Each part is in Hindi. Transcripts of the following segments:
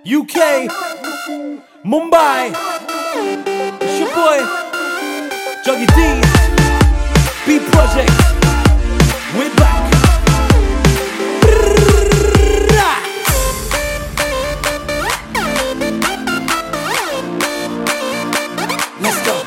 UK, Mumbai, it's your boy, Juggy D, B Project, we're back. Let's go.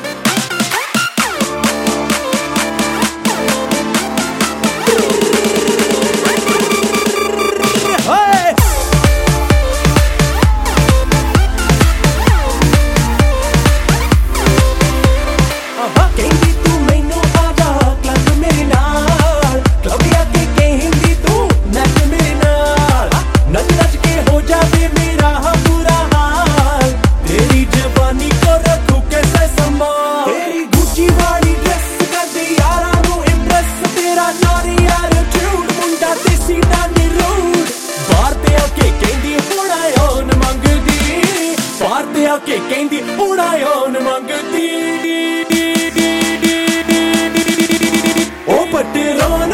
के कहंदी उड़ायोन मंगदी ओ पटरोन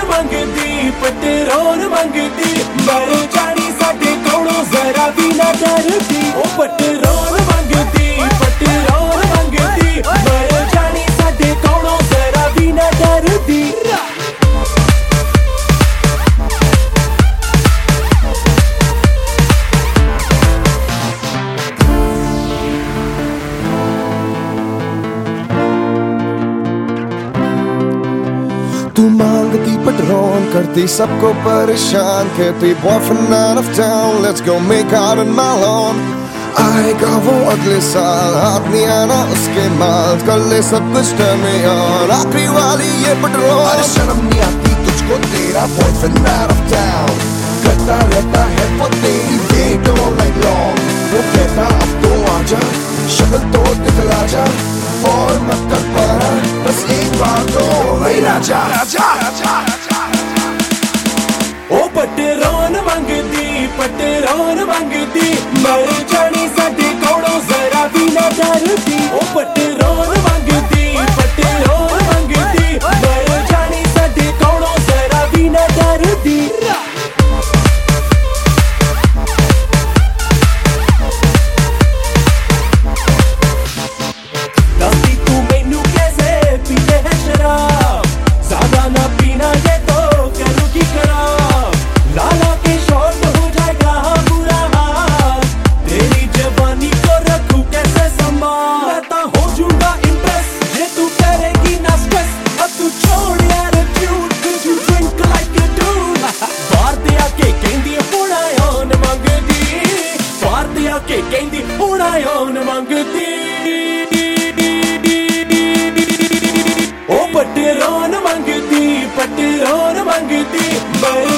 मंगदी मर जानी साडे कोलों जरा भी ना डरदी ओ पटरोन मंगदी मर जानी साडे कोलों जरा भी ना डरदी तू मांगती पटरोन करती सबको परेशान कहती boyfriend out of town let's go make out on my lawn आएगा वो अगले साल हाथ नहीं आना उसके माल कर ले सब कुछ turn me on आखिरी वाली ये पटरोन अरे शर्म नहीं आती तुझको तेरा बॉयफ्रेंड out of town करता रहता है वो तेरी वेट all night long वो कहता अब तो आजा शक्ल तो दिखला जा और मत कर पारा बस एक बार तो वही राजा ओ पटरोन मंगदी मर जानी साडे कोलों जरा भी ना डरदी ओ पटरोन मंगदी मर जानी साडे कोलों जरा भी ना डरदी के कहंदी उड़ायोन मंगदी ओ पटरोन मंगदी मर